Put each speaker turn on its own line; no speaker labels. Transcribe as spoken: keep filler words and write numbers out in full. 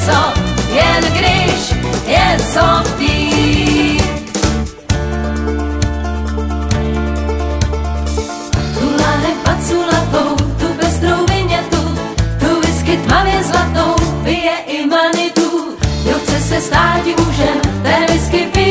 něco, jen když je co pít. Tu láhev paculatou, tu pestrou vinětu, tu whisky tmavě zlatou, pije i manitu. Kdo chce se stát mužem, ten whisky pije.